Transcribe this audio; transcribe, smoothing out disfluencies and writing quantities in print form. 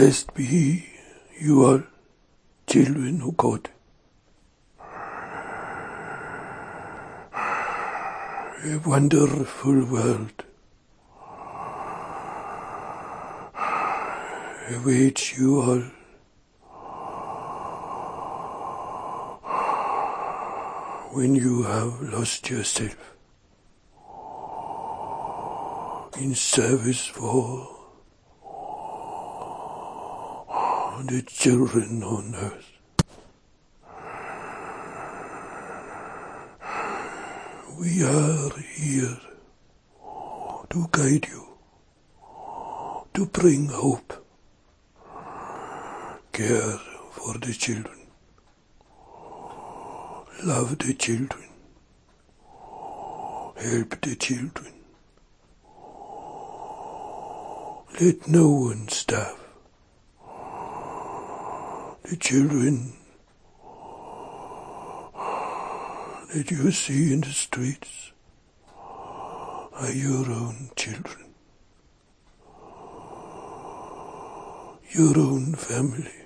Blessed be you all, children of God. A wonderful world awaits you all. When you have lost yourself in service for the children on earth. We are here to guide you, to bring hope, care for the children, love the children, help the children. Let no one starve. The children that you see in the streets are your own children, your own family.